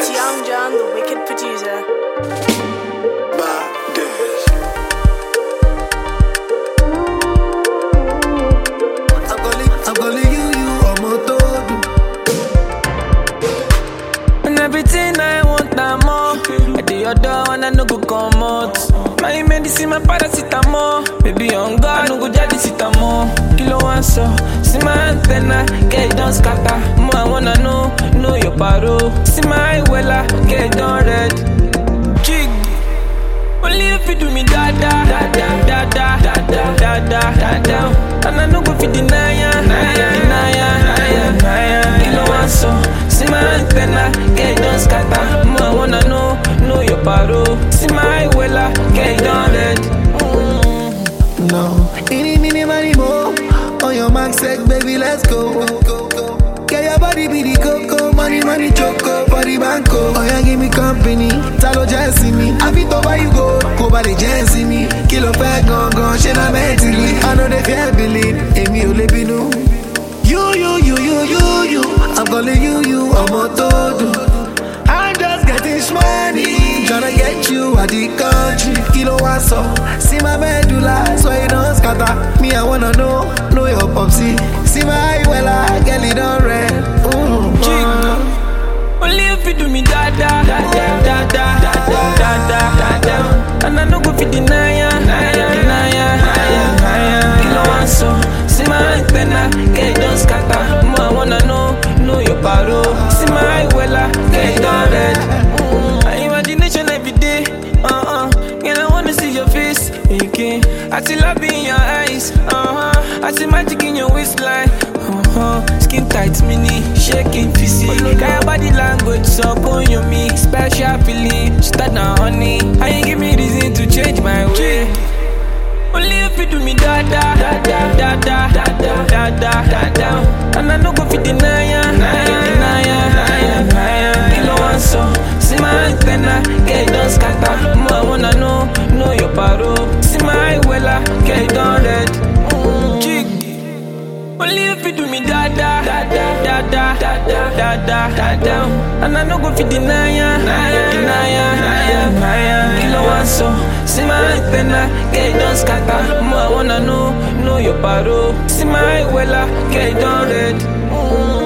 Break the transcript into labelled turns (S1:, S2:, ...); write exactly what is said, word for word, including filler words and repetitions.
S1: It's Young John, the wicked producer.
S2: I'm calling, I'm calling you, you are my todo.
S3: And everything I want, I'm more. I do your door and I no go come out. My medicine, my paracetamol. Baby, on God, I no go jadi sitamo. Kilo one so, see my antenna, get it done scatter. More I wanna know, know your paro. See my wella, get it done red. Jig, only if you do me da da da da da da da da da da da. And I no go fi deny ya, deny ya, deny ya, deny ya. Kilo one so, see my antenna, get it done scatter. More I wanna know, know your paro. See my wella, get it done red.
S2: No, any, any, money more. On your mark, set, baby, let's go. Get your body be the coco, money, money, choco, body banco. Oh, yeah, give me company, talo just see me. I fit over you go, go by the just see me. Kilo fat, gone, gone, shit, I'm mentally. I know they can't believe, Amy, ole binu. You, you, you, you, you, you. I'm calling you, you, I'm a todo. I'm just getting money, tryna get you out the country. Kilo one so, see my medulla, so you don't scatter. Me, I wanna know, know your popsy. See my well, I get it on red. Mm, uh.
S3: Only if you do me da da da da da da da da da da da. And I no go fi deny ya, deny ya, deny ya, deny ya. Kilo one so, see my antenna, get it done scatter. More I wanna know, know your paro. See my wella, get it done red. My imagination every day, uh-uh. Girl, I wanna see your face, okay. I see love in your eyes, uh-huh. I see magic in your waistline, uh-huh. Skin tight, mini, shaking physique. Got your body language, so on your mix. Special feeling, start now, honey. I ain't give me reason to change my way. Only if you do me da da da da da da da da da da da. And I no go fi deny ya, deny ya, deny ya, deny ya. Kilo one so, see my antenna, get it done scatter. More I wanna know, know your paro. See my wella, get it done red. Jig, only if you do me da da da da da da da da da da da. And I no go fi deny ya, deny ya, deny ya, deny ya. Kilo one so, see my antenna, get it done scatter. More I wanna know, know your paro. See my wella, get it done red.